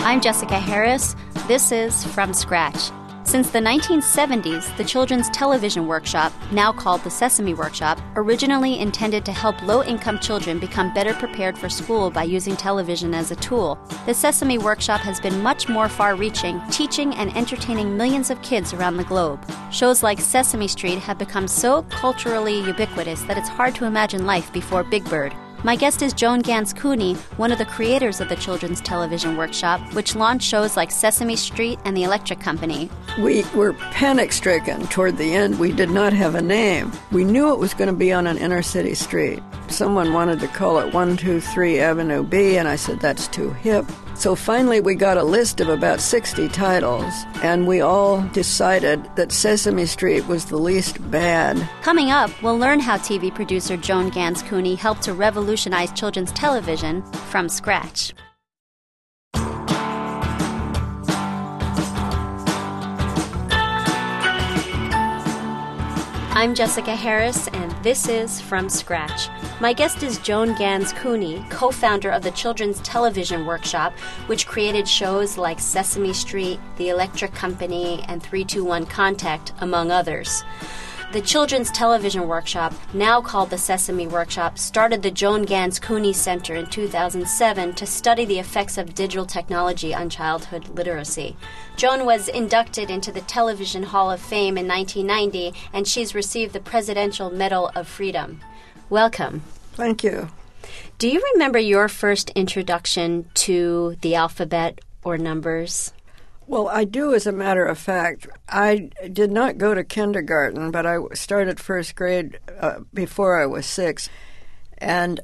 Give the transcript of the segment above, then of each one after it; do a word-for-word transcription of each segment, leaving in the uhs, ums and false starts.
I'm Jessica Harris. This is From Scratch. Since the nineteen seventies, the Children's Television Workshop, now called the Sesame Workshop, originally intended to help low-income children become better prepared for school by using television as a tool. The Sesame Workshop has been much more far-reaching, teaching and entertaining millions of kids around the globe. Shows like Sesame Street have become so culturally ubiquitous that it's hard to imagine life before Big Bird. My guest is Joan Gans Cooney, one of the creators of the Children's Television Workshop, which launched shows like Sesame Street and The Electric Company. We were panic-stricken toward the end. We did not have a name. We knew it was going to be on an inner-city street. Someone wanted to call it one two three Avenue B, and I said, that's too hip. So finally we got a list of about sixty titles, and we all decided that Sesame Street was the least bad. Coming up, we'll learn how T V producer Joan Gans Cooney helped to revolutionize children's television from scratch. I'm Jessica Harris, and this is From Scratch. My guest is Joan Gans Cooney, co-founder of the Children's Television Workshop, which created shows like Sesame Street, The Electric Company, and three two one Contact, among others. The Children's Television Workshop, now called the Sesame Workshop, started the Joan Gans Cooney Center in two thousand seven to study the effects of digital technology on childhood literacy. Joan was inducted into the Television Hall of Fame in nineteen ninety, and she's received the Presidential Medal of Freedom. Welcome. Thank you. Do you remember your first introduction to the alphabet or numbers? Well, I do, as a matter of fact. I did not go to kindergarten, but I started first grade uh, before I was six. And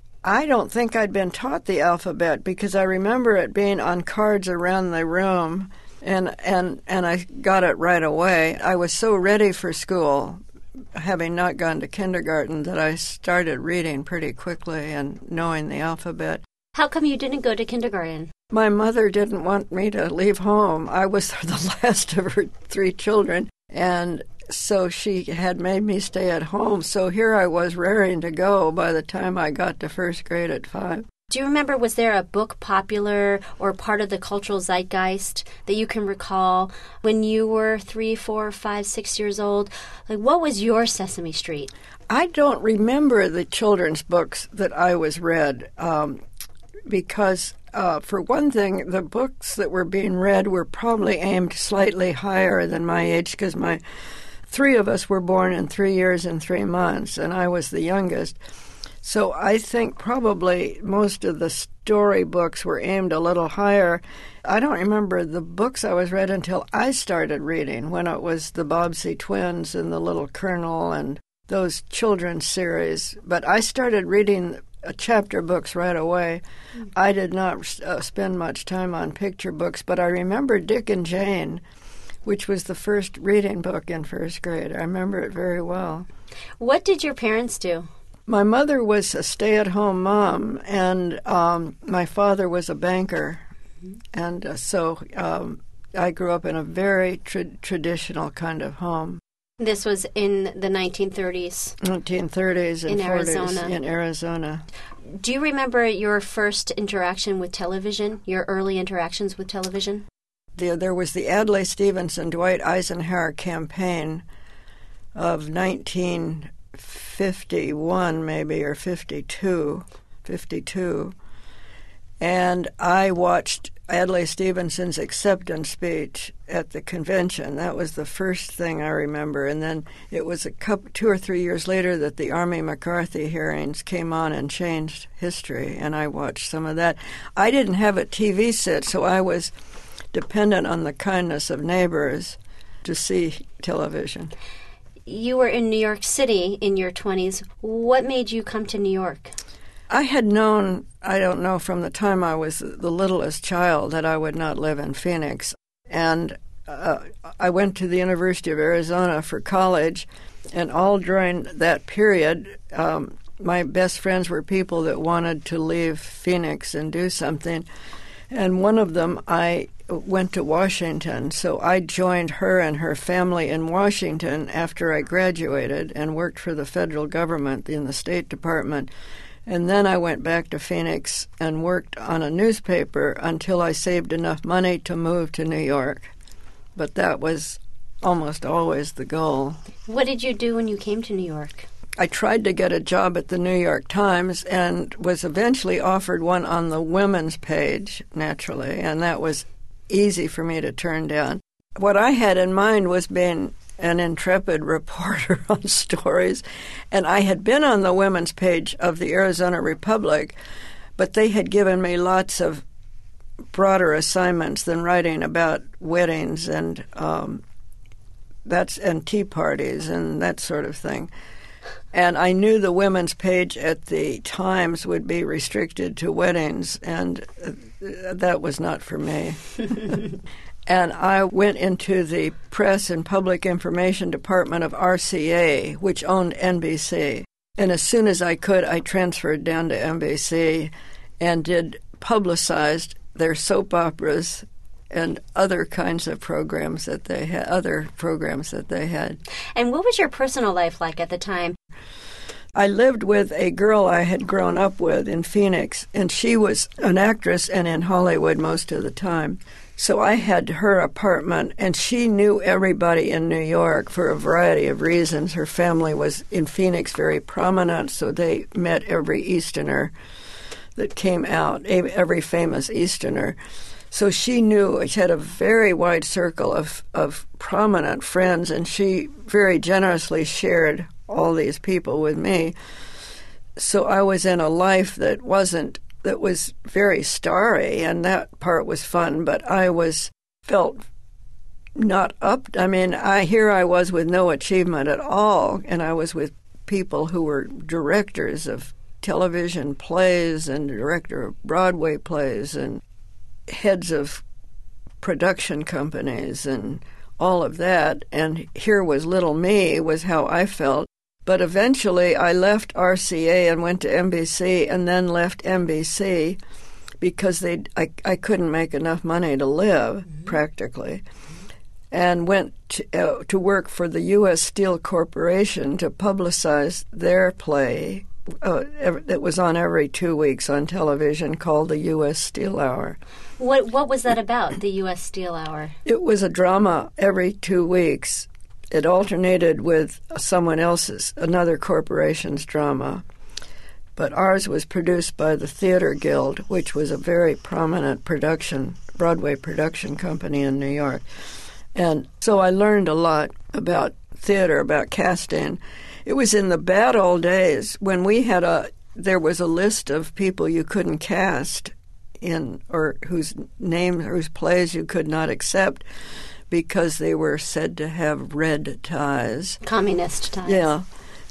I don't think I'd been taught the alphabet because I remember it being on cards around the room, and, and, and I got it right away. I was so ready for school, having not gone to kindergarten, that I started reading pretty quickly and knowing the alphabet. How come you didn't go to kindergarten? My mother didn't want me to leave home. I was the last of her three children, and so she had made me stay at home. So here I was raring to go by the time I got to first grade at five. Do you remember, was there a book popular or part of the cultural zeitgeist that you can recall when you were three, four, five, six years old? Like, what was your Sesame Street? I don't remember the children's books that I was read um, because... Uh, for one thing, the books that were being read were probably aimed slightly higher than my age because my three of us were born in three years and three months, and I was the youngest. So I think probably most of the story books were aimed a little higher. I don't remember the books I was read until I started reading, when it was the Bobbsey Twins and the Little Colonel and those children's series. But I started reading Uh, chapter books right away. I did not uh, spend much time on picture books, but I remember Dick and Jane, which was the first reading book in first grade. I remember it very well. What did your parents do? My mother was a stay-at-home mom, and um, my father was a banker. Mm-hmm. And uh, so um, I grew up in a very tra- traditional kind of home. This was in the nineteen thirties? nineteen thirties and in forties. Arizona. In Arizona. Do you remember your first interaction with television, your early interactions with television? The, there was the Adlai Stevenson, Dwight Eisenhower campaign of nineteen fifty-one, maybe, or fifty-two, fifty-two. And I watched Adlai Stevenson's acceptance speech at the convention. That was the first thing I remember. And then it was a couple, two or three years later that the Army McCarthy hearings came on and changed history, and I watched some of that. I didn't have a T V set, so I was dependent on the kindness of neighbors to see television. You were in New York City in your twenties. What made you come to New York? I had known, I don't know, from the time I was the littlest child that I would not live in Phoenix. And uh, I went to the University of Arizona for college, and all during that period, um, my best friends were people that wanted to leave Phoenix and do something. And one of them, I went to Washington, so I joined her and her family in Washington after I graduated and worked for the federal government in the State Department. And then I went back to Phoenix and worked on a newspaper until I saved enough money to move to New York. But that was almost always the goal. What did you do when you came to New York? I tried to get a job at the New York Times and was eventually offered one on the women's page, naturally, and that was easy for me to turn down. What I had in mind was being an intrepid reporter on stories, and I had been on the women's page of the Arizona Republic, but they had given me lots of broader assignments than writing about weddings and um, that's and tea parties and that sort of thing. And I knew the women's page at the Times would be restricted to weddings, and that was not for me. And I went into the Press and Public Information Department of R C A, which owned N B C. And as soon as I could, I transferred down to N B C and did publicized their soap operas and other kinds of programs that they had, other programs that they had. And what was your personal life like at the time? I lived with a girl I had grown up with in Phoenix, and she was an actress and in Hollywood most of the time. So I had her apartment, and she knew everybody in New York for a variety of reasons. Her family was in Phoenix very prominent, so they met every Easterner that came out, every famous Easterner. So she knew, she had a very wide circle of, of prominent friends, and she very generously shared all these people with me. So I was in a life that wasn't, that was very starry, and that part was fun, but I was, felt not up, I mean, I here I was with no achievement at all, and I was with people who were directors of television plays and director of Broadway plays and heads of production companies and all of that, and here was little me, was how I felt. But eventually I left R C A and went to N B C, and then left N B C because they I, I couldn't make enough money to live, mm-hmm. practically, and went to, uh, to work for the U S Steel Corporation to publicize their play uh, that was on every two weeks on television called the U S Steel Hour. What what was that about, the U S Steel Hour? It was a drama every two weeks. It alternated with someone else's, another corporation's drama. But ours was produced by the Theater Guild, which was a very prominent production, Broadway production company in New York. And so I learned a lot about theater, about casting. It was in the bad old days when we had a, there was a list of people you couldn't cast in, or whose names, whose plays you could not accept because they were said to have red ties. Communist ties. Yeah.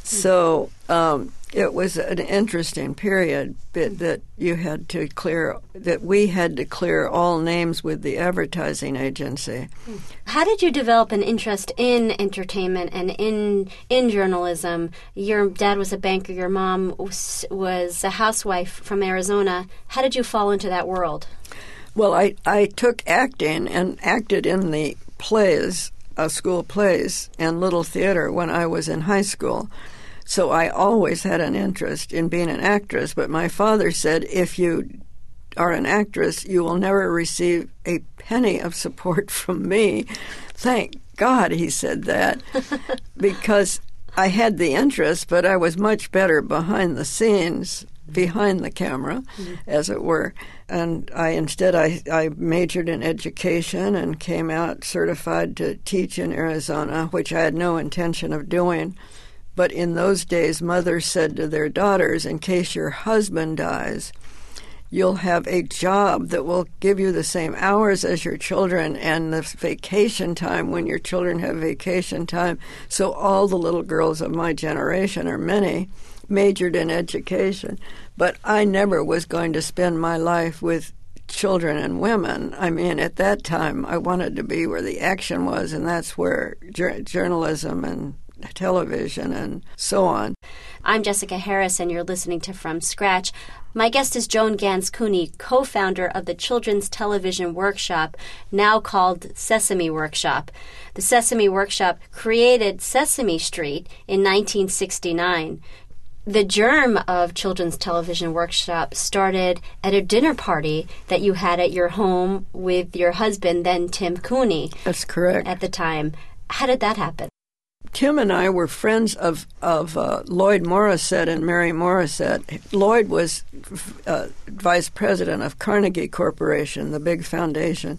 So um, it was an interesting period that, that you had to clear, that we had to clear all names with the advertising agency. How did you develop an interest in entertainment and in in journalism? Your dad was a banker. Your mom was, was a housewife from Arizona. How did you fall into that world? Well, I, I took acting and acted in the plays, uh, school plays, and little theater when I was in high school. So I always had an interest in being an actress, but my father said, if you are an actress, you will never receive a penny of support from me. Thank God he said that, because I had the interest, but I was much better behind the scenes, behind the camera, mm-hmm. as it were. And I instead I, I majored in education and came out certified to teach in Arizona, which I had no intention of doing. But in those days, mothers said to their daughters, in case your husband dies, you'll have a job that will give you the same hours as your children and the vacation time when your children have vacation time. So all the little girls of my generation, or many, majored in education. But I never was going to spend my life with children and women. I mean, at that time, I wanted to be where the action was, and that's where jur- journalism and television and so on. I'm Jessica Harris, and you're listening to From Scratch. My guest is Joan Gans Cooney, co-founder of the Children's Television Workshop, now called Sesame Workshop. The Sesame Workshop created Sesame Street in nineteen sixty-nine. The germ of Children's Television Workshop started at a dinner party that you had at your home with your husband, then Tim Cooney. That's correct. At the time. How did that happen? Tim and I were friends of, of uh, Lloyd Morissette and Mary Morissette. Lloyd was uh, vice president of Carnegie Corporation, the big foundation.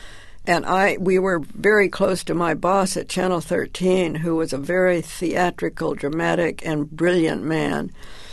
And I, we were very close to my boss at Channel thirteen, who was a very theatrical, dramatic, and brilliant man.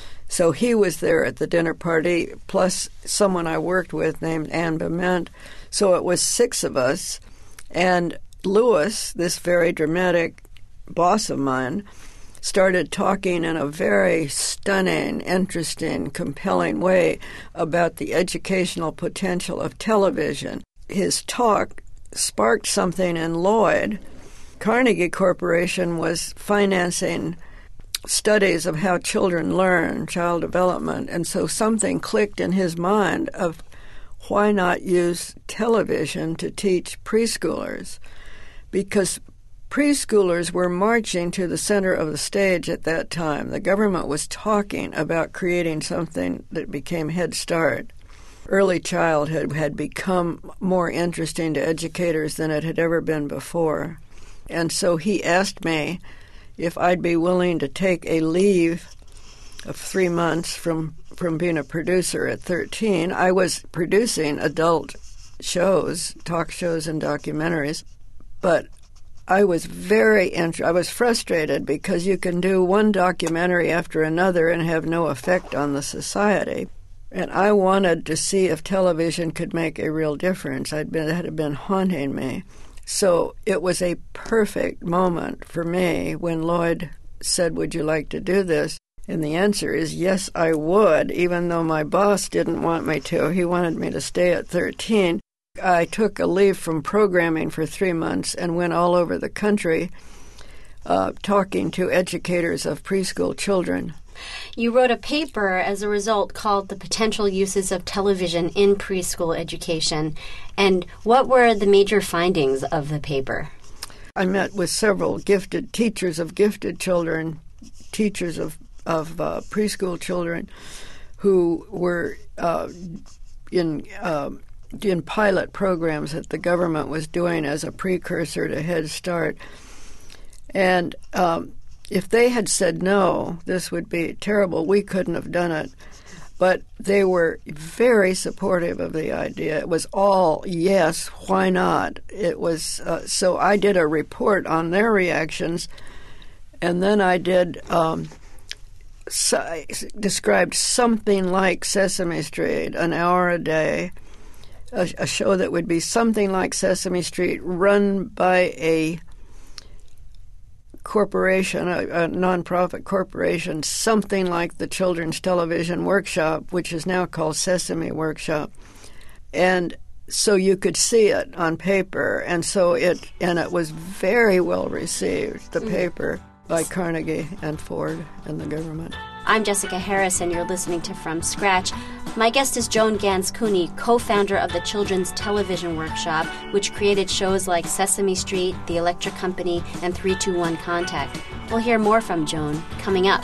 So he was there at the dinner party, plus someone I worked with named Anne Bement. So it was six of us. And Lewis, this very dramatic boss of mine, started talking in a very stunning, interesting, compelling way about the educational potential of television. His talk sparked something in Lloyd. Carnegie Corporation was financing studies of how children learn, child development, and so something clicked in his mind of why not use television to teach preschoolers? Because preschoolers were marching to the center of the stage at that time. The government was talking about creating something that became Head Start. Early childhood had become more interesting to educators than it had ever been before. And so he asked me if I'd be willing to take a leave of three months from, from being a producer at thirteen. I was producing adult shows, talk shows and documentaries, but I was very int- I was frustrated because you can do one documentary after another and have no effect on the society. And I wanted to see if television could make a real difference. I'd been, it had been haunting me. So it was a perfect moment for me when Lloyd said, "Would you like to do this?" And the answer is yes, I would, even though my boss didn't want me to. He wanted me to stay at thirteen. I took a leave from programming for three months and went all over the country uh, talking to educators of preschool children. You wrote a paper as a result called The Potential Uses of Television in Preschool Education. And what were the major findings of the paper? I met with several gifted teachers of gifted children, teachers of, of uh, preschool children who were uh, in uh, in pilot programs that the government was doing as a precursor to Head Start. And um, if they had said no, this would be terrible. We couldn't have done it. But they were very supportive of the idea. It was all, yes, why not? It was uh, so I did a report on their reactions, and then I did um, so, described something like Sesame Street, an hour a day, a, a show that would be something like Sesame Street, run by a corporation, a, a nonprofit corporation, something like the Children's Television Workshop, which is now called Sesame Workshop. And so you could see it on paper, and so it and it was very well received, the mm. paper, by Carnegie and Ford and the government. I'm Jessica Harris, and you're listening to From Scratch. My guest is Joan Gans Cooney, co-founder of the Children's Television Workshop, which created shows like Sesame Street, The Electric Company, and three two one Contact. We'll hear more from Joan coming up.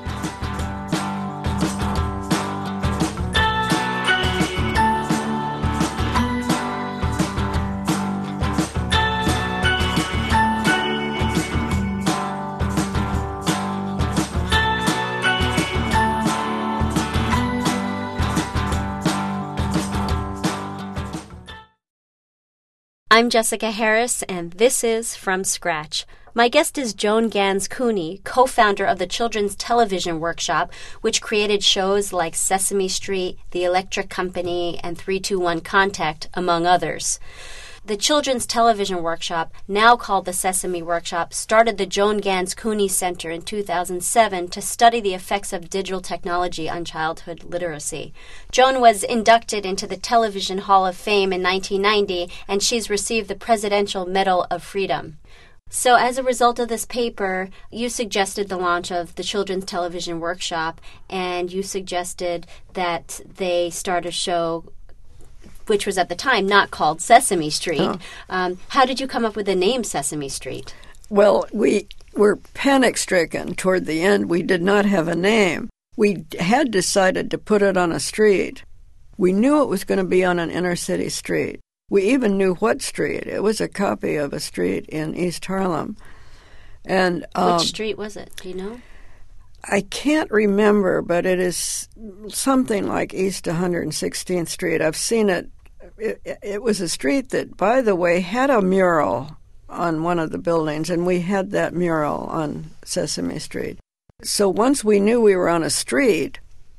I'm Jessica Harris, and this is From Scratch. My guest is Joan Gans Cooney, co-founder of the Children's Television Workshop, which created shows like Sesame Street, The Electric Company, and three two one Contact, among others. The Children's Television Workshop, now called the Sesame Workshop, started the Joan Gans Cooney Center in two thousand seven to study the effects of digital technology on childhood literacy. Joan was inducted into the Television Hall of Fame in nineteen ninety, and she's received the Presidential Medal of Freedom. So as a result of this paper, you suggested the launch of the Children's Television Workshop, and you suggested that they start a show which was at the time not called Sesame Street. Oh. Um, how did you come up with the name Sesame Street? Well, we were panic-stricken toward the end. We did not have a name. We had decided to put it on a street. We knew it was going to be on an inner-city street. We even knew what street. It was a copy of a street in East Harlem. And um, which street was it? Do you know? I can't remember, but it is something like East one hundred sixteenth Street. I've seen it. It, it was a street that, by the way, had a mural on one of the buildings, and we had that mural on Sesame Street. So once we knew we were on a street,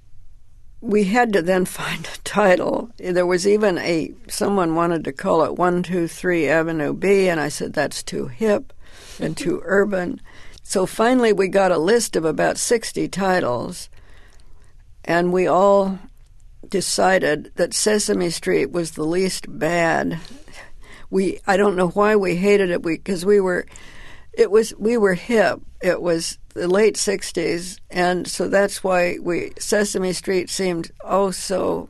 we had to then find a title. There was even a, someone wanted to call it one two three Avenue B, and I said that's too hip and too urban. So finally we got a list of about sixty titles, and we all decided that Sesame Street was the least bad. We I don't know why we hated it, because we, we were it was we were hip. It was the late sixties, and so that's why we Sesame Street seemed oh so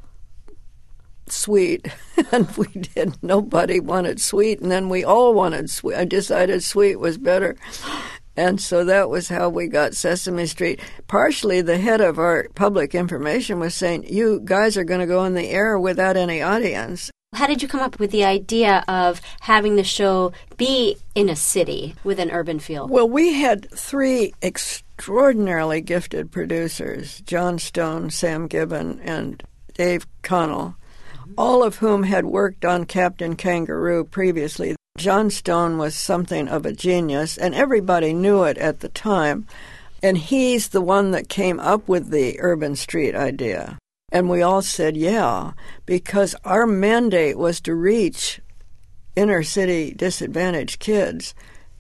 sweet, and we did. Nobody wanted sweet, and then we all wanted sweet. I decided sweet was better. And so that was how we got Sesame Street. Partially, the head of our public information was saying, you guys are going to go on the air without any audience. How did you come up with the idea of having the show be in a city with an urban feel? Well, we had three extraordinarily gifted producers, John Stone, Sam Gibbon, and Dave Connell, all of whom had worked on Captain Kangaroo previously. John Stone was something of a genius, and everybody knew it at the time. And he's the one that came up with the urban street idea. And we all said, yeah, because our mandate was to reach inner-city disadvantaged kids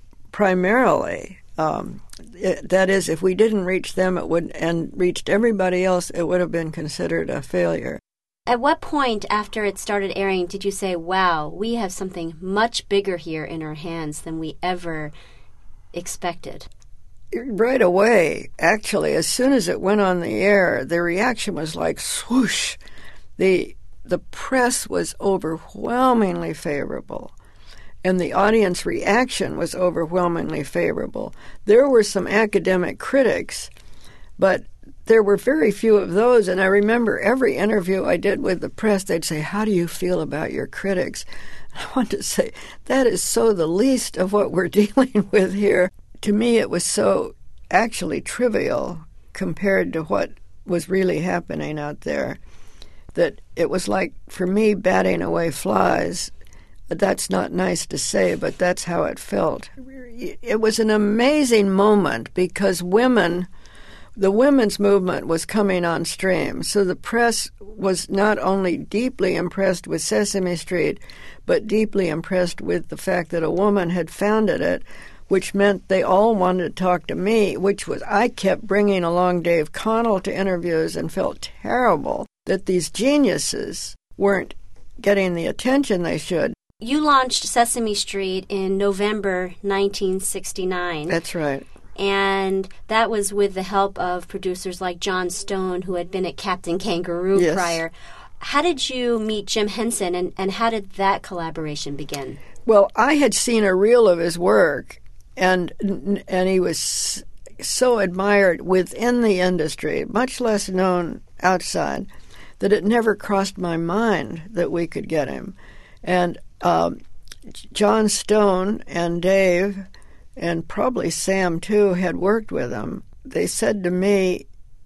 primarily. Um, it, that is, if we didn't reach them it would and reached everybody else, it would have been considered a failure. At what point after it started airing did you say, wow, we have something much bigger here in our hands than we ever expected? Right away, actually. As soon as it went on the air, the reaction was like swoosh. The, the press was overwhelmingly favorable, and the audience reaction was overwhelmingly favorable. There were some academic critics, but there were very few of those, and I remember every interview I did with the press, they'd say, how do you feel about your critics? I want to say, that is so the least of what we're dealing with here. To me, it was so actually trivial compared to what was really happening out there that it was like, for me, batting away flies. That's not nice to say, but that's how it felt. It was an amazing moment because women... The women's movement was coming on stream, so the press was not only deeply impressed with Sesame Street, but deeply impressed with the fact that a woman had founded it, which meant they all wanted to talk to me, which was I kept bringing along Dave Connell to interviews and felt terrible that these geniuses weren't getting the attention they should. You launched Sesame Street in November nineteen sixty-nine. That's right. And that was with the help of producers like John Stone, who had been at Captain Kangaroo yes. prior. How did you meet Jim Henson, and, and how did that collaboration begin? Well, I had seen a reel of his work, and and he was so admired within the industry, much less known outside, that it never crossed my mind that we could get him. And um, John Stone and Dave... and probably Sam, too, had worked with him. They said to me,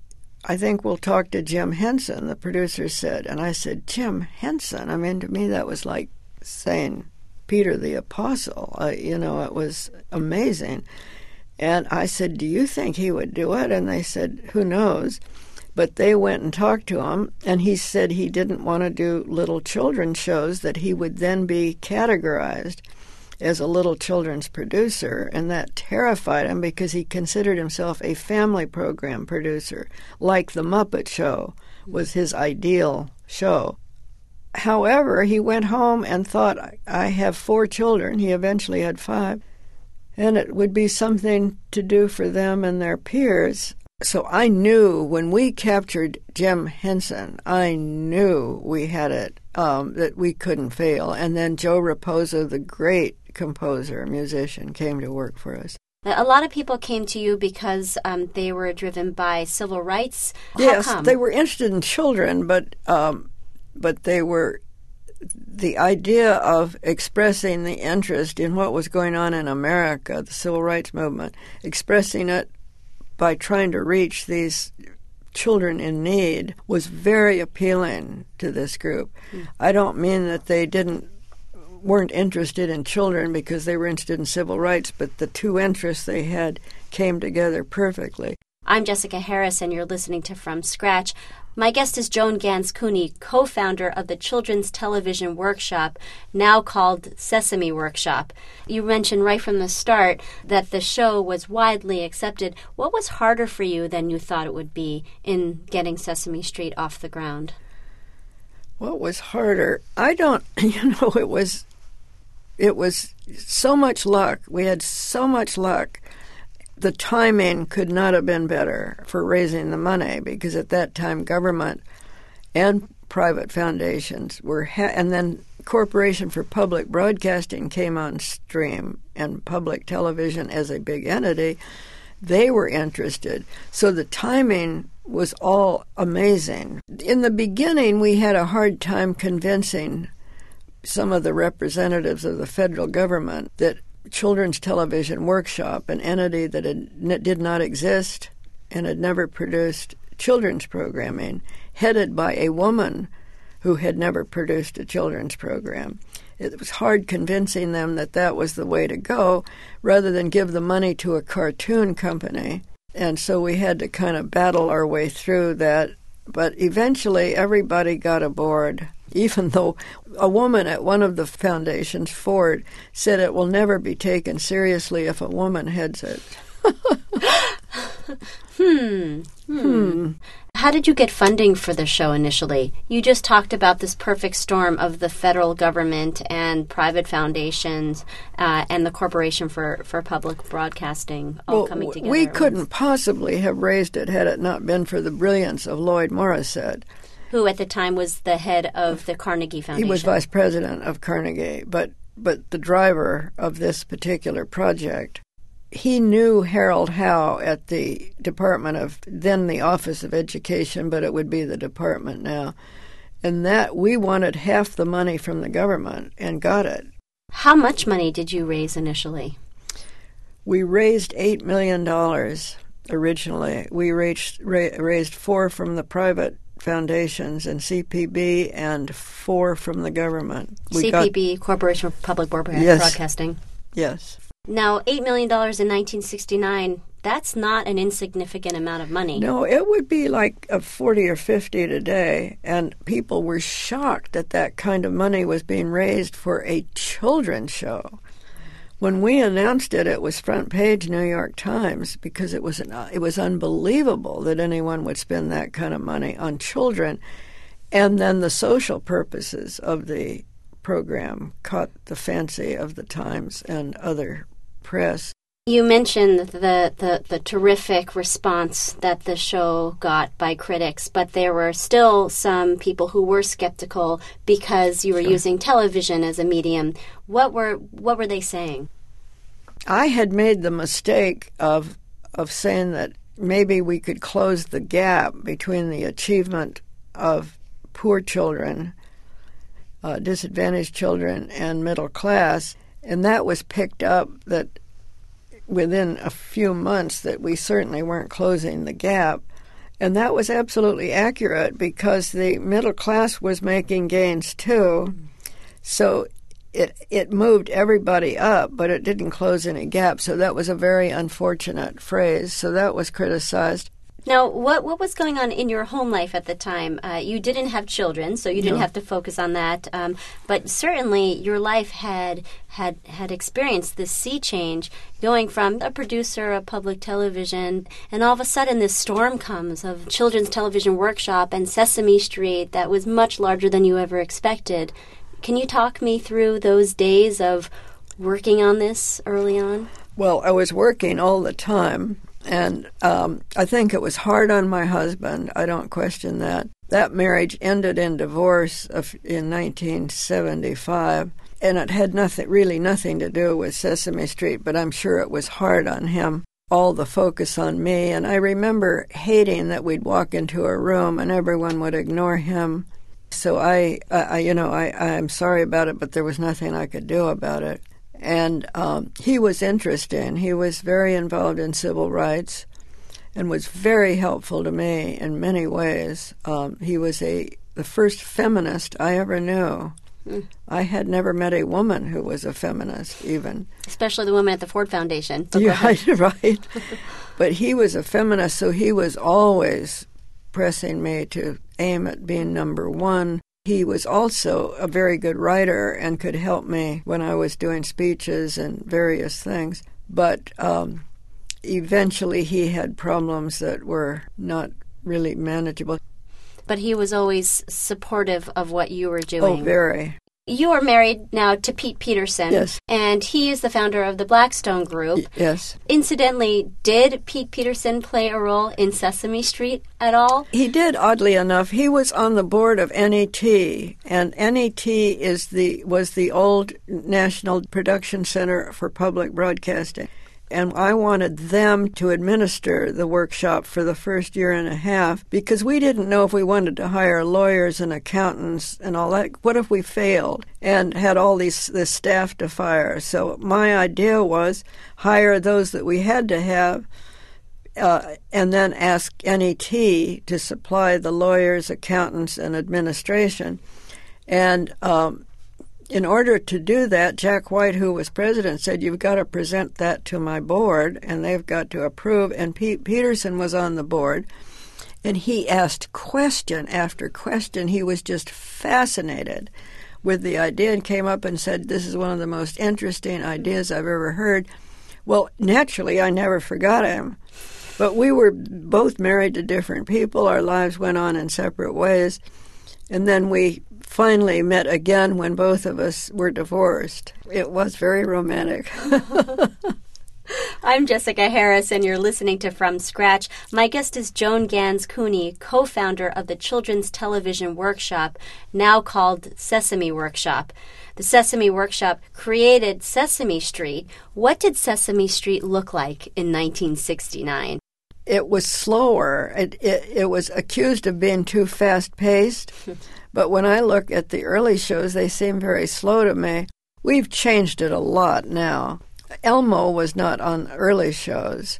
I think we'll talk to Jim Henson, the producer said. And I said, Jim Henson? I mean, to me, that was like saying Peter the Apostle. Uh, you know, it was amazing. And I said, do you think he would do it? And they said, who knows? But they went and talked to him, and he said he didn't want to do little children's shows, that he would then be categorized as a little children's producer, and that terrified him because he considered himself a family program producer, like The Muppet Show was his ideal show. However, he went home and thought, I have four children. He eventually had five, and it would be something to do for them and their peers. So I knew when we captured Jim Henson, I knew we had it, um, that we couldn't fail. And then Joe Raposo, the great composer, musician, came to work for us. A lot of people came to you because um, they were driven by civil rights. How yes, come? They were interested in children, but um, but they were the idea of expressing the interest in what was going on in America, the civil rights movement, expressing it by trying to reach these children in need was very appealing to this group. Mm. I don't mean that they didn't weren't interested in children because they were interested in civil rights, but the two interests they had came together perfectly. I'm Jessica Harris, and you're listening to From Scratch. My guest is Joan Gans Cooney, co-founder of the Children's Television Workshop, now called Sesame Workshop. You mentioned right from the start that the show was widely accepted. What was harder for you than you thought it would be in getting Sesame Street off the ground? What was harder? I don't, you know, it was, it was so much luck. We had so much luck. The timing could not have been better for raising the money because at that time government and private foundations were, ha- and then Corporation for Public Broadcasting came on stream, and public television as a big entity, they were interested. So the timing was all amazing. In the beginning, we had a hard time convincing some of the representatives of the federal government that Children's Television Workshop, an entity that had, did not exist and had never produced children's programming, headed by a woman who had never produced a children's program. It was hard convincing them that that was the way to go rather than give the money to a cartoon company. And so we had to kind of battle our way through that. But eventually everybody got aboard, even though a woman at one of the foundations, Ford, said it will never be taken seriously if a woman heads it. hmm. Hmm. How did you get funding for the show initially? You just talked about this perfect storm of the federal government and private foundations uh, and the Corporation for, for Public Broadcasting all well, coming together. We couldn't possibly have raised it had it not been for the brilliance of Lloyd Morrisett, who at the time was the head of the Carnegie Foundation. He was vice president of Carnegie, but but the driver of this particular project. He knew Harold Howe at the Department of, then the Office of Education, but it would be the department now, and that we wanted half the money from the government and got it. How much money did you raise initially? We raised eight million dollars originally. We raised, ra- raised four from the private foundations and C P B and four from the government. We C P B, got, Corporation for Public yes, Broadcasting. Yes. Now, eight million dollars in nineteen sixty-nine, that's not an insignificant amount of money. No, it would be like a forty or fifty today, and people were shocked that that kind of money was being raised for a children's show. When we announced it, it was front page New York Times because it was an, it was unbelievable that anyone would spend that kind of money on children. And then the social purposes of the program caught the fancy of the Times and other press. You mentioned the, the, the terrific response that the show got by critics, but there were still some people who were skeptical because you were sure. using television as a medium. What were what were they saying? I had made the mistake of of saying that maybe we could close the gap between the achievement of poor children, uh, disadvantaged children, and middle class, and that was picked up that within a few months that we certainly weren't closing the gap. And that was absolutely accurate because the middle class was making gains too. So it it moved everybody up, but it didn't close any gaps. So that was a very unfortunate phrase. So that was criticized. Now, what what was going on in your home life at the time? Uh, you didn't have children, so you didn't no. have to focus on that. Um, but certainly, your life had had had experienced this sea change, going from a producer of public television, and all of a sudden, this storm comes of Children's Television Workshop and Sesame Street that was much larger than you ever expected. Can you talk me through those days of working on this early on? Well, I was working all the time. And um, I think it was hard on my husband. I don't question that. That marriage ended in divorce of, in nineteen seventy-five. And it had nothing, really nothing to do with Sesame Street, but I'm sure it was hard on him, all the focus on me. And I remember hating that we'd walk into a room and everyone would ignore him. So I, I you know, I, I'm sorry about it, but there was nothing I could do about it. And um, he was interesting. He was very involved in civil rights and was very helpful to me in many ways. Um, he was a the first feminist I ever knew. Mm. I had never met a woman who was a feminist, even. Especially the woman at the Ford Foundation. So yeah, right. But he was a feminist, so he was always pressing me to aim at being number one. He was also a very good writer and could help me when I was doing speeches and various things. But um, eventually he had problems that were not really manageable. But he was always supportive of what you were doing. Oh, very. You are married now to Pete Peterson. Yes. And he is the founder of the Blackstone Group. Y- yes. Incidentally, did Pete Peterson play a role in Sesame Street at all? He did, oddly enough. He was on the board of N E T, and N E T is the was the old National Production Center for Public Broadcasting. And I wanted them to administer the workshop for the first year and a half because we didn't know if we wanted to hire lawyers and accountants and all that. What if we failed and had all these this staff to fire? So my idea was hire those that we had to have uh, and then ask N E T to supply the lawyers, accountants, and administration. And um, in order to do that, Jack White, who was president, said, you've got to present that to my board, and they've got to approve. And Pete Peterson was on the board, and he asked question after question. He was just fascinated with the idea and came up and said, this is one of the most interesting ideas I've ever heard. Well, naturally, I never forgot him. But we were both married to different people. Our lives went on in separate ways. And then we finally met again when both of us were divorced. It was very romantic. I'm Jessica Harris, and you're listening to From Scratch. My guest is Joan Gans Cooney, co-founder of the Children's Television Workshop, now called Sesame Workshop. The Sesame Workshop created Sesame Street. What did Sesame Street look like in nineteen sixty-nine? It was slower. It, it, it was accused of being too fast-paced. But when I look at the early shows, they seem very slow to me. We've changed it a lot now. Elmo was not on early shows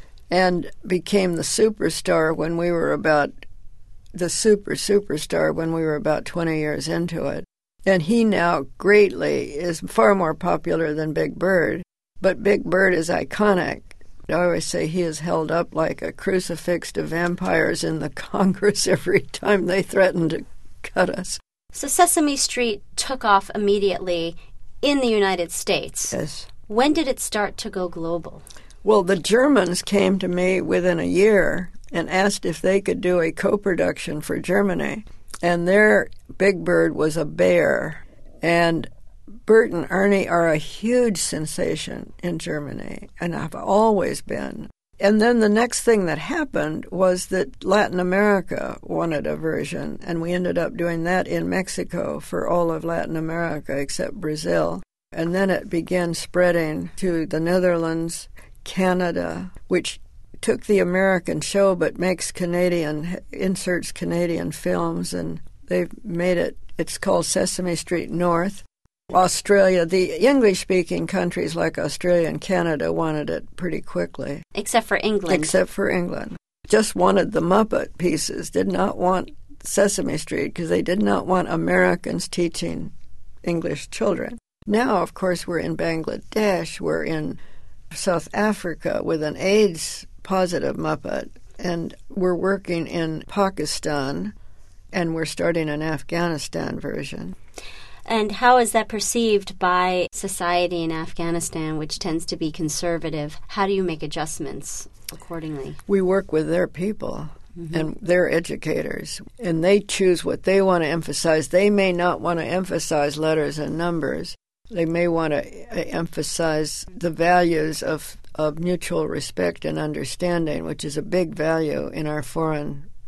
and became the superstar when we were about, the super superstar when we were about twenty years into it. And he now greatly is far more popular than Big Bird. But Big Bird is iconic. I always say he is held up like a crucifix to vampires in the Congress every time they threaten to cut us. So Sesame Street took off immediately in the United States. Yes. When did it start to go global? Well, the Germans came to me within a year and asked if they could do a co-production for Germany. And their Big Bird was a bear. And Bert and Ernie are a huge sensation in Germany, and have always been. And then the next thing that happened was that Latin America wanted a version, and we ended up doing that in Mexico for all of Latin America except Brazil. And then it began spreading to the Netherlands, Canada, which took the American show but makes Canadian, inserts Canadian films, and they've made it, it's called Sesame Street North. Australia, the English-speaking countries like Australia and Canada wanted it pretty quickly. Except for England. Except for England. Just wanted the Muppet pieces, did not want Sesame Street because they did not want Americans teaching English children. Now, of course, we're in Bangladesh, we're in South Africa with an AIDS-positive Muppet, and we're working in Pakistan, and we're starting an Afghanistan version. And how is that perceived by society in Afghanistan, which tends to be conservative? How do you make adjustments accordingly? We work with their people, mm-hmm. and their educators, and they choose what they want to emphasize. They may not want to emphasize letters and numbers. They may want to emphasize the values of, of mutual respect and understanding, which is a big value in our foreign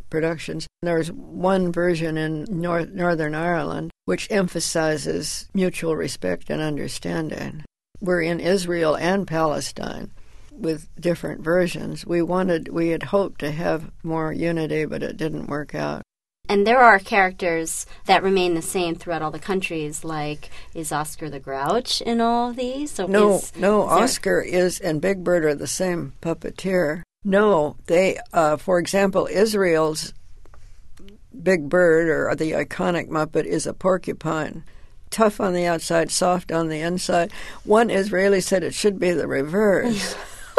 productions. There's one version in North, Northern Ireland which emphasizes mutual respect and understanding. We're in Israel and Palestine with different versions. We wanted, we had hoped to have more unity, but it didn't work out. And there are characters that remain the same throughout all the countries, like, is Oscar the Grouch in all of these? So no, is, no, is there... Oscar is and Big Bird are the same puppeteer. No, they, uh, for example, Israel's Big Bird, or the iconic Muppet, is a porcupine. Tough on the outside, soft on the inside. One Israeli said it should be the reverse.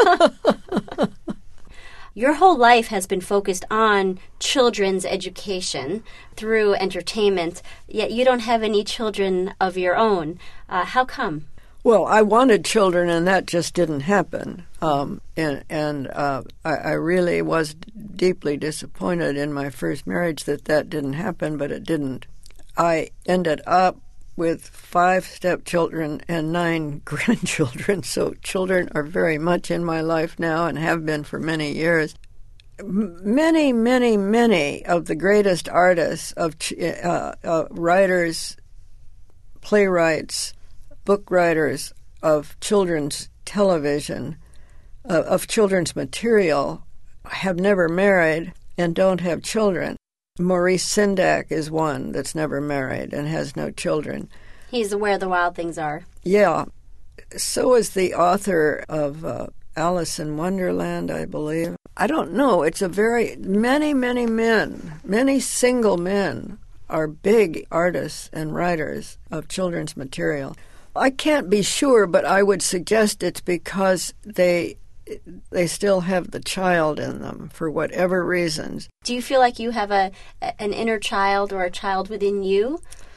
Your whole life has been focused on children's education through entertainment, yet you don't have any children of your own. Uh, how come? Well, I wanted children, and that just didn't happen. Um, and and uh, I, I really was deeply disappointed in my first marriage that that didn't happen, but it didn't. I ended up with five stepchildren and nine grandchildren, so children are very much in my life now and have been for many years. M- many, many, many of the greatest artists, of ch- uh, uh, writers, playwrights, book writers of children's television, uh, of children's material, have never married and don't have children. Maurice Sendak is one that's never married and has no children. He's where the wild things are. Yeah. So is the author of uh, Alice in Wonderland, I believe. I don't know. It's a very, many, many men, many single men are big artists and writers of children's material. I can't be sure, but I would suggest it's because they they still have the child in them for whatever reasons. Do you feel like you have a an inner child or a child within you?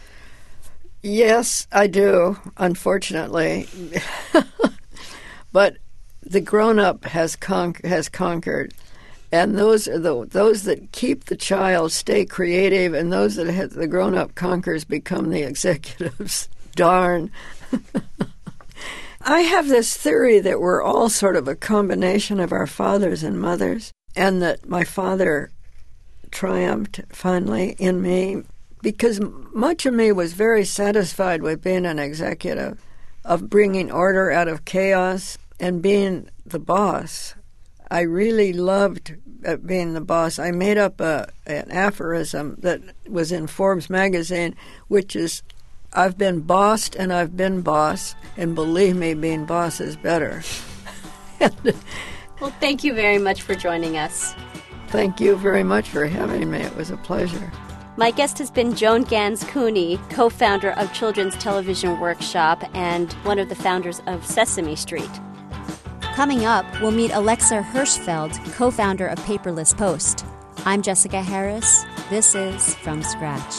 Yes, I do, unfortunately. But the grown-up has con- has conquered. And those are the those that keep the child stay creative, and those that have the grown-up conquers become the executives. Darn. I have this theory that we're all sort of a combination of our fathers and mothers, and that my father triumphed finally in me, because much of me was very satisfied with being an executive, of bringing order out of chaos and being the boss. I really loved being the boss. I made up a, an aphorism that was in Forbes magazine, which is, I've been bossed and I've been boss, and believe me, being boss is better. Well, thank you very much for joining us. Thank you very much for having me. It was a pleasure. My guest has been Joan Gans Cooney, co-founder of Children's Television Workshop and one of the founders of Sesame Street. Coming up, we'll meet Alexa Hirschfeld, co-founder of Paperless Post. I'm Jessica Harris. This is From Scratch.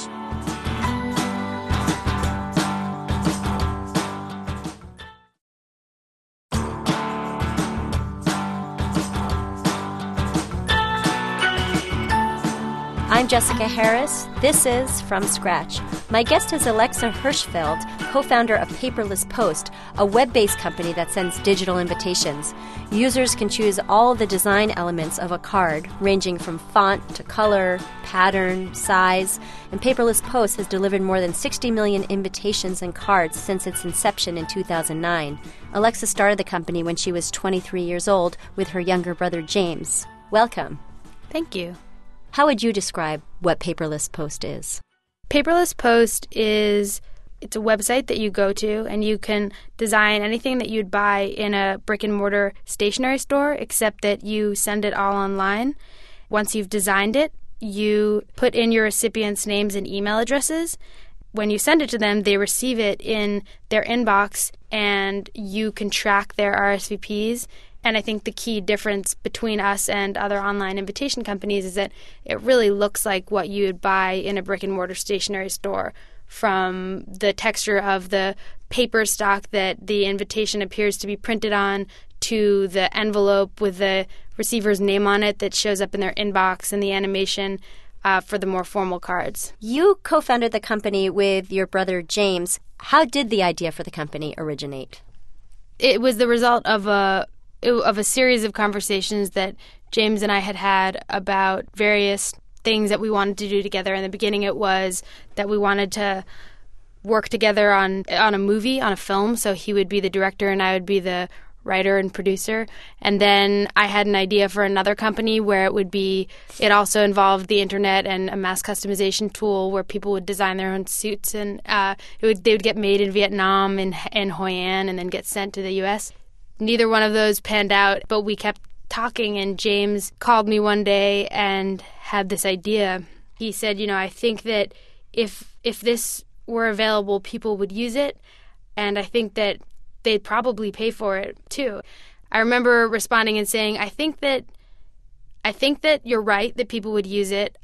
I'm Jessica Harris. This is From Scratch. My guest is Alexa Hirschfeld, co-founder of Paperless Post, a web-based company that sends digital invitations. Users can choose all the design elements of a card, ranging from font to color, pattern, size, and Paperless Post has delivered more than sixty million invitations and cards since its inception in two thousand nine. Alexa started the company when she was twenty-three years old with her younger brother James. Welcome. Thank you. How would you describe what Paperless Post is? Paperless Post is it's a website that you go to and you can design anything that you'd buy in a brick-and-mortar stationery store, except that you send it all online. Once you've designed it, you put in your recipients' names and email addresses. When you send it to them, they receive it in their inbox, and you can track their R S V Ps. And I think the key difference between us and other online invitation companies is that it really looks like what you would buy in a brick-and-mortar stationery store, from the texture of the paper stock that the invitation appears to be printed on to the envelope with the receiver's name on it that shows up in their inbox, and the animation uh, for the more formal cards. You co-founded the company with your brother James. How did the idea for the company originate? It was the result of a of a series of conversations that James and I had had about various things that we wanted to do together. In the beginning, it was that we wanted to work together on on a movie, on a film. So he would be the director and I would be the writer and producer. And then I had an idea for another company where it would be, it also involved the internet and a mass customization tool where people would design their own suits, and uh, it would they would get made in Vietnam and in Hoi An and then get sent to the U S. Neither one of those panned out, but we kept talking, and James called me one day and had this idea. He said, you know, I think that if if this were available, people would use it, and I think that they'd probably pay for it too. I remember responding and saying, I think that I think that you're right that people would use it.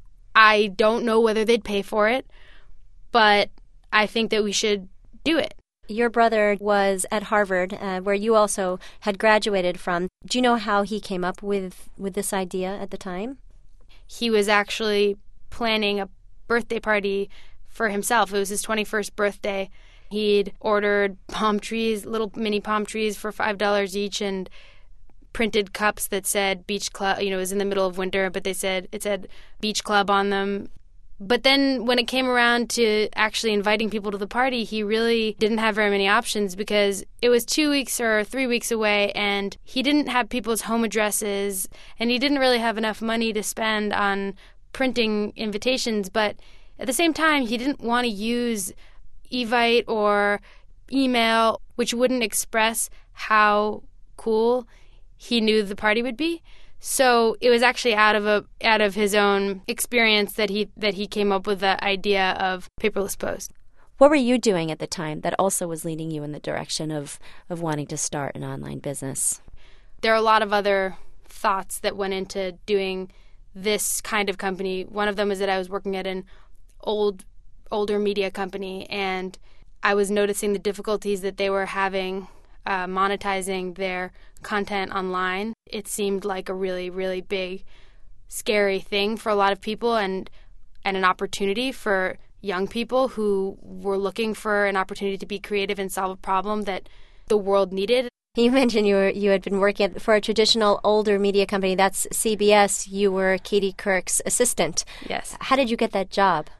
I don't know whether they'd pay for it, but I think that we should do it. Your brother was at Harvard, uh, where you also had graduated from. Do you know how he came up with, with this idea at the time? He was actually planning a birthday party for himself. It was his twenty-first birthday. He'd ordered palm trees, little mini palm trees for five dollars each, and printed cups that said Beach Club. You know, it was in the middle of winter, but they said it said Beach Club on them. But then when it came around to actually inviting people to the party, he really didn't have very many options because it was two weeks or three weeks away, and he didn't have people's home addresses, and he didn't really have enough money to spend on printing invitations. But at the same time, he didn't want to use Evite or email, which wouldn't express how cool he knew the party would be. So it was actually out of a out of his own experience that he that he came up with the idea of Paperless Post. What were you doing at the time that also was leading you in the direction of, of wanting to start an online business? There are a lot of other thoughts that went into doing this kind of company. One of them is that I was working at an old older media company, and I was noticing the difficulties that they were having uh, monetizing their content online. It seemed like a really, really big, scary thing for a lot of people, and and an opportunity for young people who were looking for an opportunity to be creative and solve a problem that the world needed. You mentioned you were you had been working for a traditional older media company. That's C B S. You were Katie Couric's assistant. Yes. How did you get that job?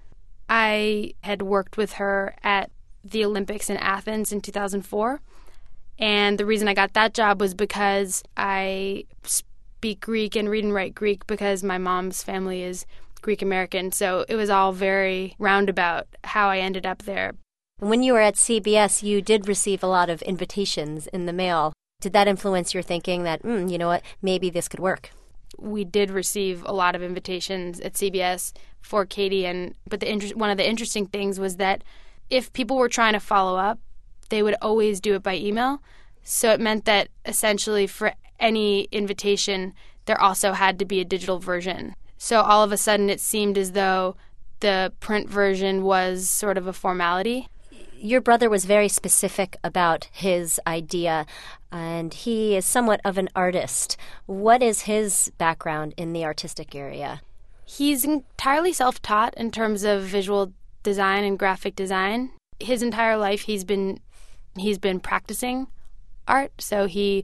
I had worked with her at the Olympics in Athens in two thousand four. And the reason I got that job was because I speak Greek and read and write Greek because my mom's family is Greek American. So it was all very roundabout how I ended up there. When you were at C B S, you did receive a lot of invitations in the mail. Did that influence your thinking that, mm, you know what, maybe this could work? We did receive a lot of invitations at C B S for Katie, and but the inter- one of the interesting things was that if people were trying to follow up, they would always do it by email. So it meant that essentially for any invitation, there also had to be a digital version. So all of a sudden it seemed as though the print version was sort of a formality. Your brother was very specific about his idea, and he is somewhat of an artist. What is his background in the artistic area? He's entirely self-taught in terms of visual design and graphic design. His entire life he's been he's been practicing art. So he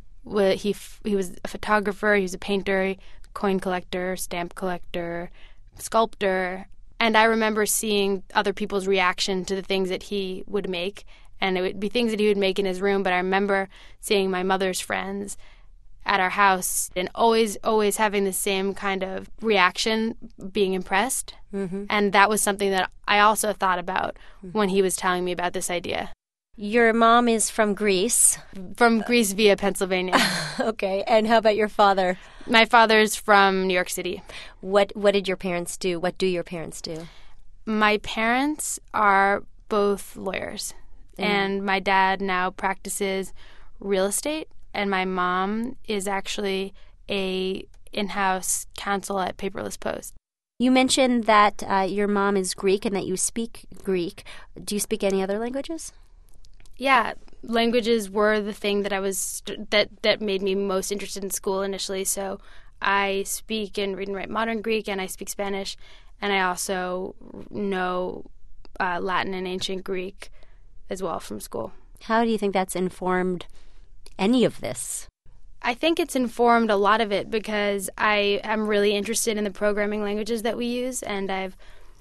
he he was a photographer, he was a painter, coin collector, stamp collector, sculptor. And I remember seeing other people's reaction to the things that he would make. And it would be things that he would make in his room. But I remember seeing my mother's friends at our house and always, always having the same kind of reaction, being impressed. Mm-hmm. And that was something that I also thought about mm-hmm. when he was telling me about this idea. Your mom is from Greece. From Greece via Pennsylvania. Okay. And how about your father? My father's from New York City. What What did your parents do? What do your parents do? My parents are both lawyers. Mm. And my dad now practices real estate. And my mom is actually a in-house counsel at Paperless Post. You mentioned that uh, your mom is Greek and that you speak Greek. Do you speak any other languages? Yeah, languages were the thing that I was that that made me most interested in school initially. So I speak and read and write modern Greek, and I speak Spanish, and I also know uh, Latin and ancient Greek as well from school. How do you think that's informed any of this? I think it's informed a lot of it because I am really interested in the programming languages that we use, and I've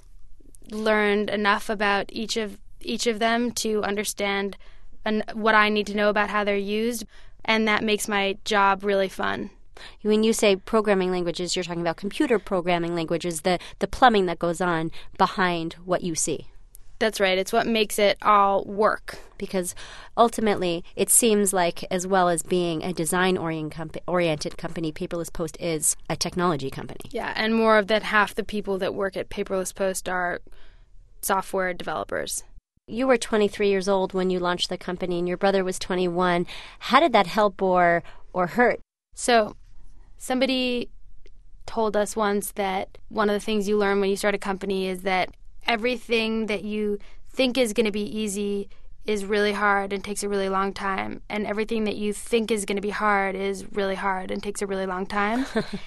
learned enough about each of each of them to understand an, what I need to know about how they're used, and that makes my job really fun. When you say programming languages, you're talking about computer programming languages, the, the plumbing that goes on behind what you see. That's right. It's what makes it all work. Because ultimately, it seems like, as well as being a design-oriented company, Paperless Post is a technology company. Yeah, and more than half the people that work at Paperless Post are software developers. You were twenty-three years old when you launched the company, and your brother was twenty-one. How did that help or or hurt? So, somebody told us once that one of the things you learn when you start a company is that everything that you think is going to be easy is really hard and takes a really long time. And everything that you think is going to be hard is really hard and takes a really long time.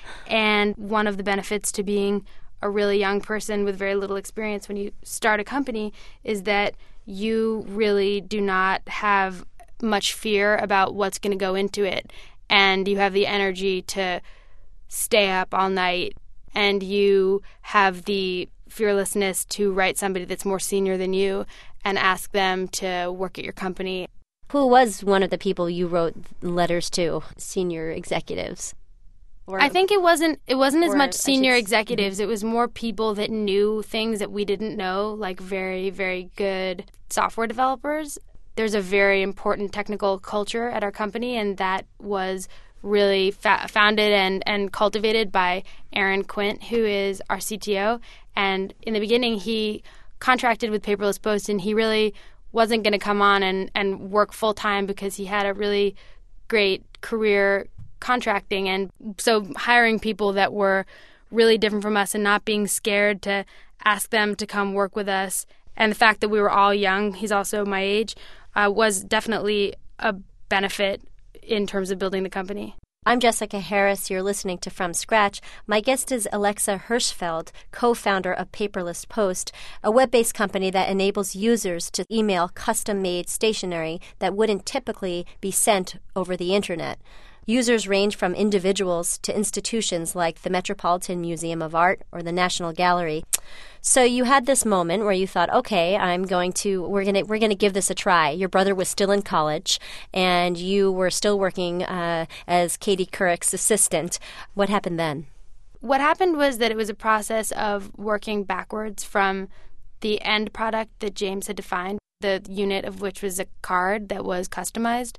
And one of the benefits to being a really young person with very little experience when you start a company is that you really do not have much fear about what's going to go into it. And you have the energy to stay up all night, and you have the fearlessness to write somebody that's more senior than you and ask them to work at your company. Who was one of the people you wrote letters to, senior executives? Or, I think it wasn't it wasn't as much senior just, executives. Mm-hmm. It was more people that knew things that we didn't know, like very, very good software developers. There's a very important technical culture at our company, and that was really fa- founded and, and cultivated by Aaron Quint, who is our C T O. And in the beginning, he contracted with Paperless Post, and he really wasn't going to come on and, and work full-time because he had a really great career contracting. And so hiring people that were really different from us and not being scared to ask them to come work with us, and the fact that we were all young, he's also my age, uh, was definitely a benefit in terms of building the company. I'm Jessica Harris. You're listening to From Scratch. My guest is Alexa Hirschfeld, co-founder of Paperless Post, a web-based company that enables users to email custom-made stationery that wouldn't typically be sent over the internet. Users range from individuals to institutions like the Metropolitan Museum of Art or the National Gallery. So you had this moment where you thought, okay, I'm going to, we're going to, we're going to give this a try. Your brother was still in college, and you were still working uh, as Katie Couric's assistant. What happened then? What happened was that it was a process of working backwards from the end product that James had defined, the unit of which was a card that was customized.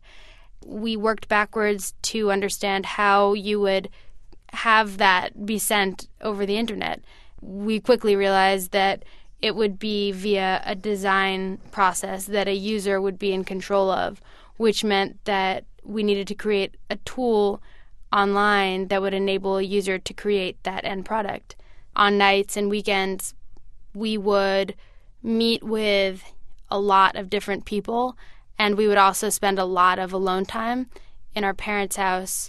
We worked backwards to understand how you would have that be sent over the internet. We quickly realized that it would be via a design process that a user would be in control of, which meant that we needed to create a tool online that would enable a user to create that end product. On nights and weekends, we would meet with a lot of different people, and we would also spend a lot of alone time in our parents' house,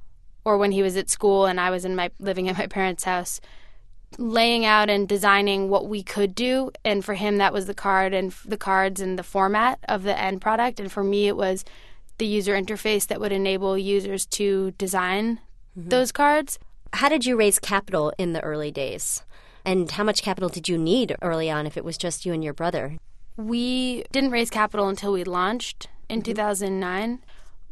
or when he was at school and I was in my living at my parents' house, laying out and designing what we could do. And for him, that was the card and the cards and the format of the end product. And for me, it was the user interface that would enable users to design mm-hmm. those cards. How did you raise capital in the early days? And how much capital did you need early on if it was just you and your brother? We didn't raise capital until we launched in mm-hmm. two thousand nine.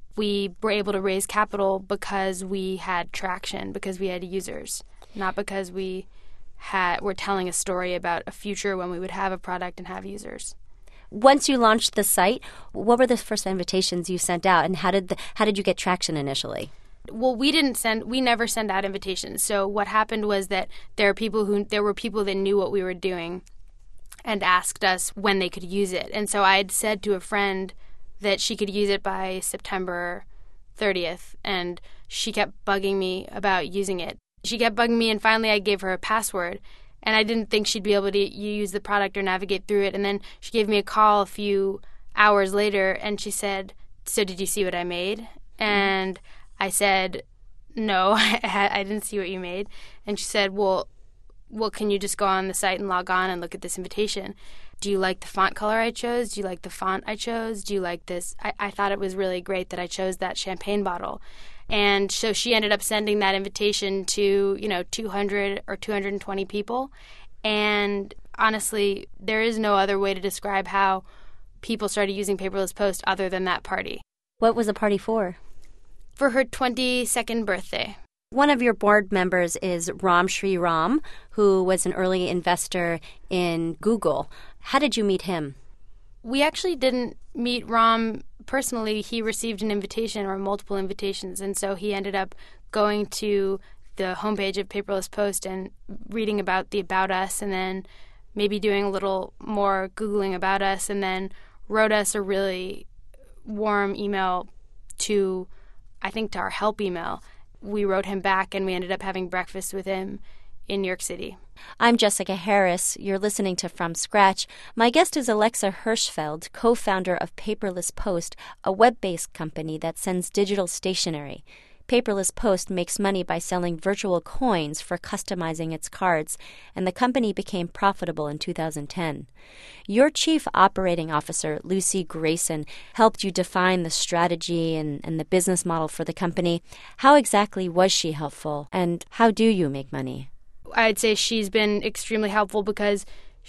We were able to raise capital because we had traction, because we had users, not because we had were telling a story about a future when we would have a product and have users. Once you launched the site, what were the first invitations you sent out, and how did the, how did you get traction initially? Well, we didn't send we never send out invitations. So what happened was that there are people who there were people that knew what we were doing and asked us when they could use it. And so I had said to a friend that she could use it by September thirtieth, and she kept bugging me about using it. She kept bugging me, and finally I gave her a password, and I didn't think she'd be able to use the product or navigate through it. And then she gave me a call a few hours later, and she said, "So did you see what I made?" Mm-hmm. And I said, "No, I didn't see what you made." And she said, well, well, can you just go on the site and log on and look at this invitation? Do you like the font color I chose? Do you like the font I chose? Do you like this? I, I thought it was really great that I chose that champagne bottle. And so she ended up sending that invitation to, you know, two hundred or two hundred twenty people. And honestly, there is no other way to describe how people started using Paperless Post other than that party. What was the party for? For her twenty-second birthday. One of your board members is Ram Shriram, who was an early investor in Google. How did you meet him? We actually didn't meet Ram personally. He received an invitation or multiple invitations, and so he ended up going to the homepage of Paperless Post and reading about the About Us, and then maybe doing a little more Googling about us, and then wrote us a really warm email to, I think, to our help email. We wrote him back, and we ended up having breakfast with him in New York City. I'm Jessica Harris. You're listening to From Scratch. My guest is Alexa Hirschfeld, co-founder of Paperless Post, a web-based company that sends digital stationery. Paperless Post makes money by selling virtual coins for customizing its cards, and the company became profitable in two thousand ten. Your chief operating officer, Lucy Grayson, helped you define the strategy and, and the business model for the company. How exactly was she helpful, and how do you make money? I'd say she's been extremely helpful because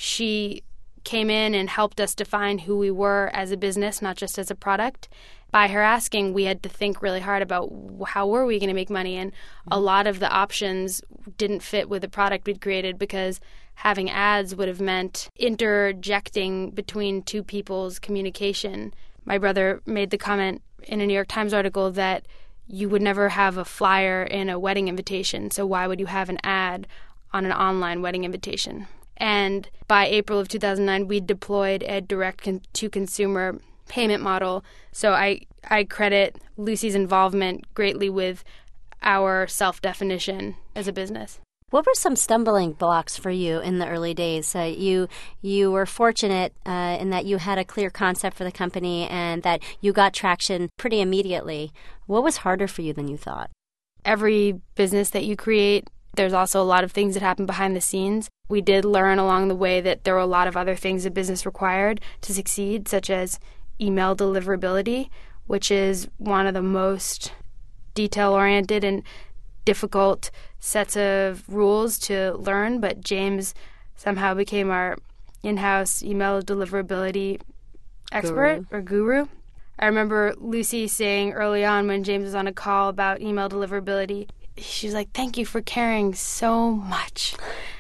she came in and helped us define who we were as a business, not just as a product. By her asking, we had to think really hard about how were we going to make money, and a lot of the options didn't fit with the product we'd created because having ads would have meant interjecting between two people's communication. My brother made the comment in a New York Times article that you would never have a flyer in a wedding invitation, so why would you have an ad on an online wedding invitation? And by April of two thousand nine, we deployed a direct-to-consumer payment model. So I, I credit Lucy's involvement greatly with our self-definition as a business. What were some stumbling blocks for you in the early days? Uh, you you were fortunate uh, in that you had a clear concept for the company and that you got traction pretty immediately. What was harder for you than you thought? Every business that you create, there's also a lot of things that happen behind the scenes. We did learn along the way that there were a lot of other things a business required to succeed, such as email deliverability, which is one of the most detail-oriented and difficult sets of rules to learn, but James somehow became our in-house email deliverability expert guru. or guru. I remember Lucy saying early on when James was on a call about email deliverability, she was like, "Thank you for caring so much."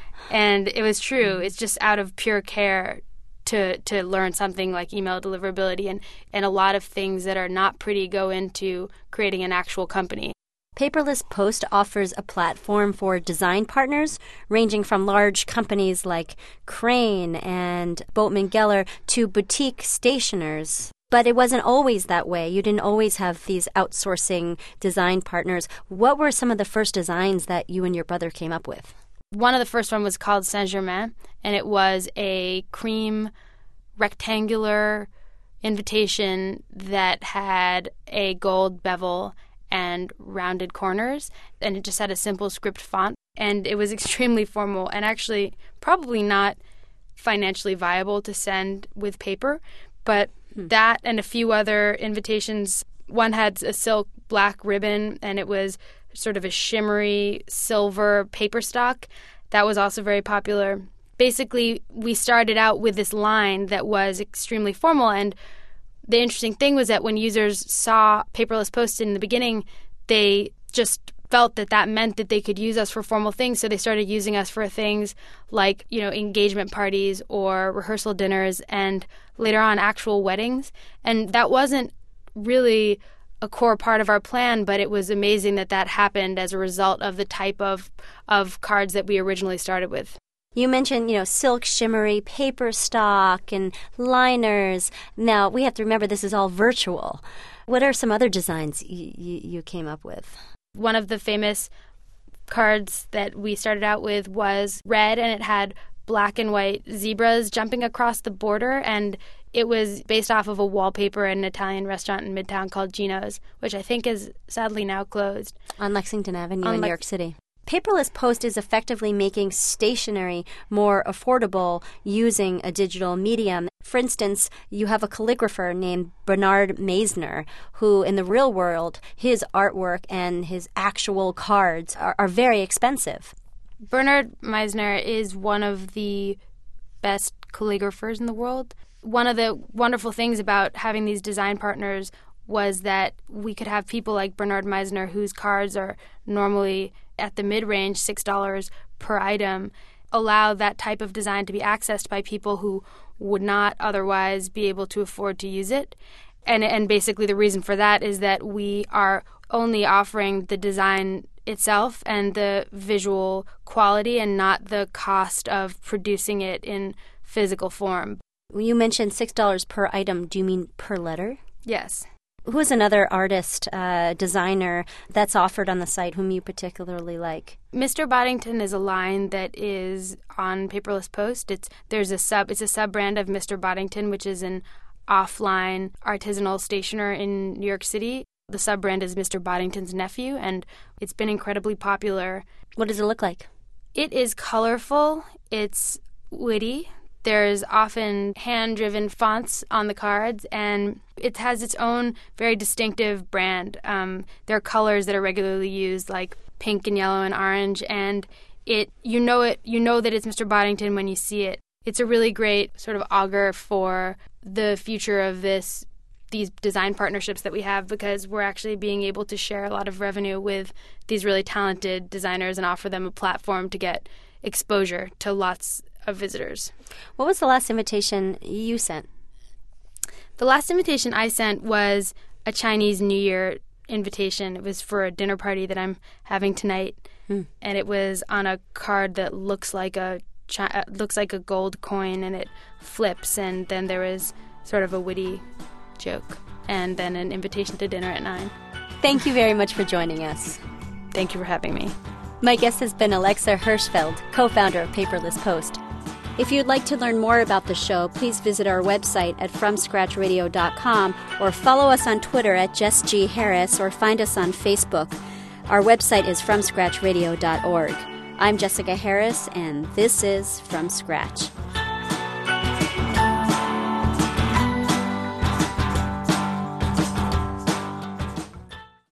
And it was true. It's just out of pure care to to learn something like email deliverability, and, and a lot of things that are not pretty go into creating an actual company. Paperless Post offers a platform for design partners, ranging from large companies like Crane and Boatman Geller to boutique stationers. But it wasn't always that way. You didn't always have these outsourcing design partners. What were some of the first designs that you and your brother came up with? One of the first one was called Saint-Germain, and it was a cream rectangular invitation that had a gold bevel and rounded corners, and it just had a simple script font, and it was extremely formal and actually probably not financially viable to send with paper, but hmm. that and a few other invitations. One had a silk black ribbon, and it was sort of a shimmery silver paper stock. That was also very popular. Basically, we started out with this line that was extremely formal, and the interesting thing was that when users saw Paperless Post in the beginning, they just felt that that meant that they could use us for formal things, so they started using us for things like, you know, engagement parties or rehearsal dinners, and later on actual weddings. And that wasn't really a core part of our plan, but it was amazing that that happened as a result of the type of of cards that we originally started with. You mentioned, you know, silk shimmery paper stock and liners. Now, we have to remember this is all virtual. What are some other designs you, you, you came up with? One of the famous cards that we started out with was red, and it had black and white zebras jumping across the border, and it was based off of a wallpaper at an Italian restaurant in Midtown called Gino's, which I think is sadly now closed. On Lexington Avenue On in Le- New York City. Paperless Post is effectively making stationery more affordable using a digital medium. For instance, you have a calligrapher named Bernard Meisner, who in the real world, his artwork and his actual cards are, are very expensive. Bernard Meisner is one of the best calligraphers in the world. One of the wonderful things about having these design partners was that we could have people like Bernard Meisner, whose cards are normally at the mid-range, six dollars per item, allow that type of design to be accessed by people who would not otherwise be able to afford to use it. And and basically the reason for that is that we are only offering the design itself and the visual quality and not the cost of producing it in physical form. When you mentioned six dollars per item, do you mean per letter? Yes. Who is another artist, uh, designer that's offered on the site whom you particularly like? Mister Boddington is a line that is on Paperless Post. It's there's a sub it's a sub brand of Mister Boddington, which is an offline artisanal stationer in New York City. The sub brand is Mister Boddington's Nephew, and it's been incredibly popular. What does it look like? It is colorful. It's witty. There's often hand-driven fonts on the cards, and it has its own very distinctive brand. Um, there are colors that are regularly used, like pink and yellow and orange, and it you know it you know that it's Mister Boddington when you see it. It's a really great sort of augur for the future of this these design partnerships that we have, because we're actually being able to share a lot of revenue with these really talented designers and offer them a platform to get exposure to lots of visitors. What was the last invitation you sent? The last invitation I sent was a Chinese New Year invitation. It was for a dinner party that I'm having tonight, hmm. and it was on a card that looks like a chi- looks like a gold coin, and it flips, and then there is sort of a witty joke, and then an invitation to dinner at nine. Thank you very much for joining us. Thank you for having me. My guest has been Alexa Hirschfeld, co-founder of Paperless Post. If you'd like to learn more about the show, please visit our website at from scratch radio dot com or follow us on Twitter at Jess G. Harris or find us on Facebook. Our website is from scratch radio dot org. I'm Jessica Harris, and this is From Scratch.